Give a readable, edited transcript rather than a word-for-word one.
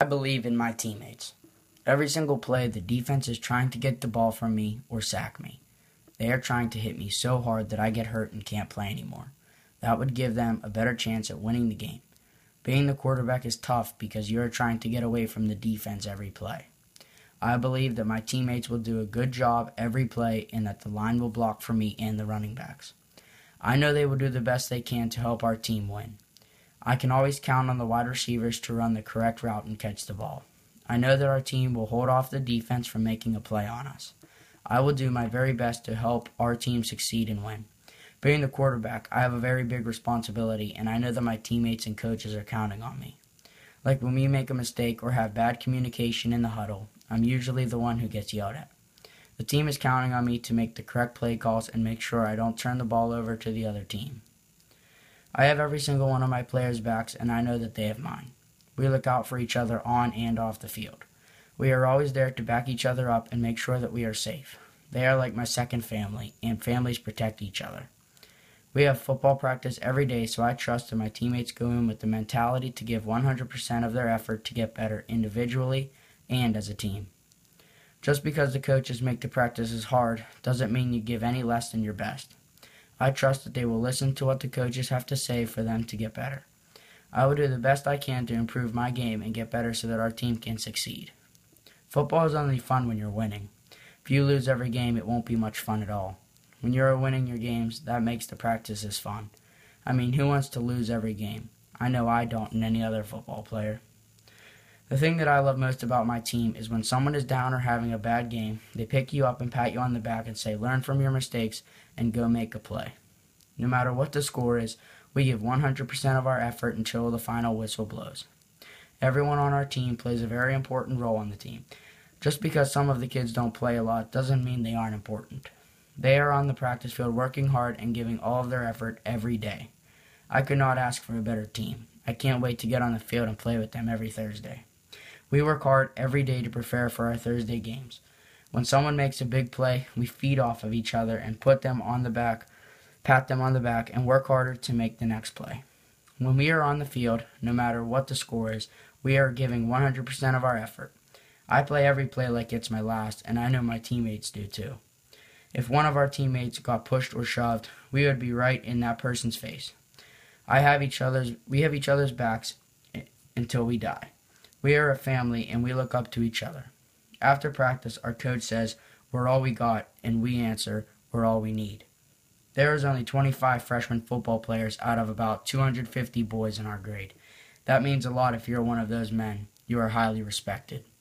believe in my teammates. Every single play, the defense is trying to get the ball from me or sack me. They are trying to hit me so hard that I get hurt and can't play anymore. That would give them a better chance at winning the game. Being the quarterback is tough because you are trying to get away from the defense every play. I believe that my teammates will do a good job every play and that the line will block for me and the running backs. I know they will do the best they can to help our team win. I can always count on the wide receivers to run the correct route and catch the ball. I know that our team will hold off the defense from making a play on us. I will do my very best to help our team succeed and win. Being the quarterback, I have a very big responsibility, and I know that my teammates and coaches are counting on me. Like when we make a mistake or have bad communication in the huddle, I'm usually the one who gets yelled at. The team is counting on me to make the correct play calls and make sure I don't turn the ball over to the other team. I have every single one of my players' backs, and I know that they have mine. We look out for each other on and off the field. We are always there to back each other up and make sure that we are safe. They are like my second family, and families protect each other. We have football practice every day, so I trust that my teammates go in with the mentality to give 100% of their effort to get better individually and as a team. Just because the coaches make the practices hard doesn't mean you give any less than your best. I trust that they will listen to what the coaches have to say for them to get better. I will do the best I can to improve my game and get better so that our team can succeed. Football is only fun when you're winning. If you lose every game, it won't be much fun at all. When you're winning your games, that makes the practices fun. I mean, who wants to lose every game? I know I don't, and any other football player. The thing that I love most about my team is when someone is down or having a bad game, they pick you up and pat you on the back and say, learn from your mistakes and go make a play. No matter what the score is, we give 100% of our effort until the final whistle blows. Everyone on our team plays a very important role on the team. Just because some of the kids don't play a lot doesn't mean they aren't important. They are on the practice field working hard and giving all of their effort every day. I could not ask for a better team. I can't wait to get on the field and play with them every Thursday. We work hard every day to prepare for our Thursday games. When someone makes a big play, we feed off of each other and pat them on the back, and work harder to make the next play. When we are on the field, no matter what the score is, we are giving 100% of our effort. I play every play like it's my last, and I know my teammates do too. If one of our teammates got pushed or shoved, we would be right in that person's face. We have each other's backs until we die. We are a family, and we look up to each other. After practice, our coach says, we're all we got, and we answer, we're all we need. There is only 25 freshman football players out of about 250 boys in our grade. That means a lot if you're one of those men. You are highly respected.